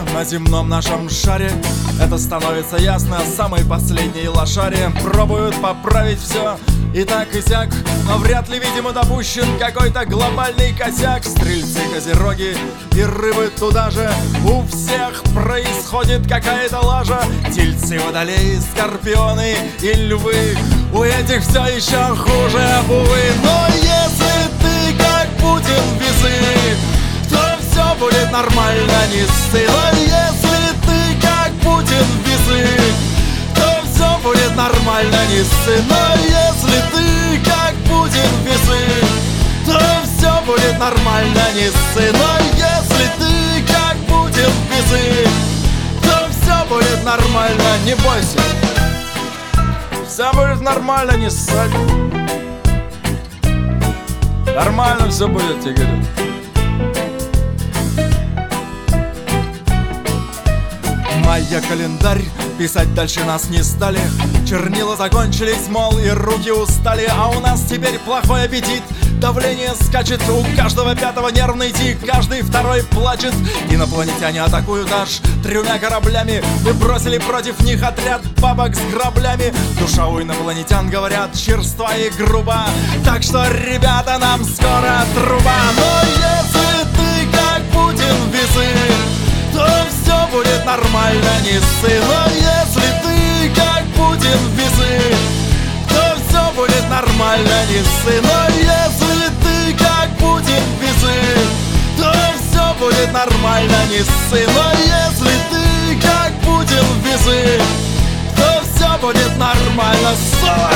на земном нашем шаре. Это становится ясно, самые последние лошари пробуют поправить все и так и сяк, но вряд ли, видимо, допущен какой-то глобальный косяк. Стрельцы, козероги и рыбы туда же, у всех происходит какая-то лажа. Тельцы, водолеи, скорпионы и львы, у этих все еще хуже, увы. Но если ты как Путин весы, то все будет нормально, не ссы. Но если ты как Путин весы, то все будет нормально, не ссы. Но если ты как Путин весы, то все будет нормально, не ссы. Но если ты как Путин весы, то все будет нормально, не бойся. Все будет нормально, не ссать. Нормально все будет, тебе говорю. Майя календарь, писать дальше нас не стали. Чернила закончились, мол, и руки устали. А у нас теперь плохой аппетит, давление скачет, у каждого пятого нервный тик, каждый второй плачет. Инопланетяне атакуют аж 3 кораблями. Мы бросили против них отряд бабок с граблями. Душа у инопланетян, говорят, черства и груба. Так что, ребята, нам скоро труба. Но если ты как Путин весы, то все будет нормально, не ссы. Но если ты как Путин весы, то все будет нормально, не ссы. Но если ты как Путин весы, то все будет нормально, не ссы. Но если ты как Путин весы, то все будет нормально, ссала!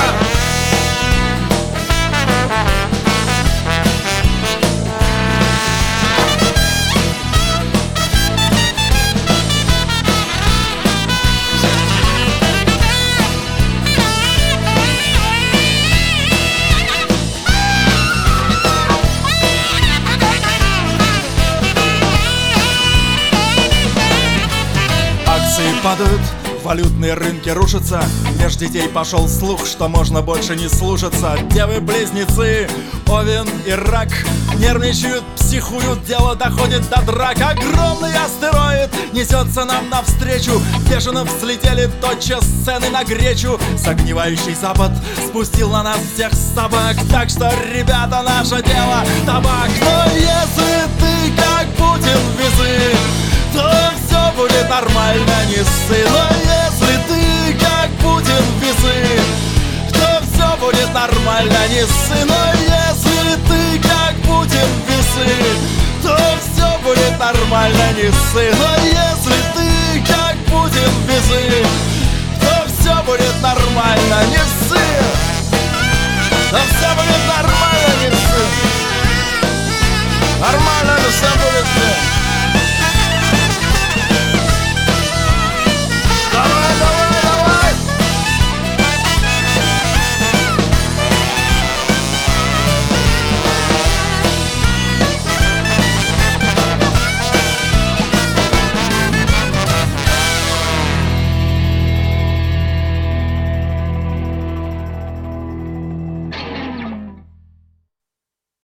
Падают, валютные рынки рушатся. Меж детей пошел слух, что можно больше не слушаться. Девы-близнецы, Овен и Рак нервничают, психуют, дело доходит до драк. Огромный астероид несется нам навстречу. Бешено взлетели тотчас цены на гречу. Согнивающий Запад спустил на нас всех собак. Так что, ребята, наше дело табак. Но если ты как Путин весы, то все будет нормально, не ссы. Но если ты как Путин весы, то все будет нормально, не ссы. Но если ты как Путин весы, то все будет нормально, не ссы. Но если ты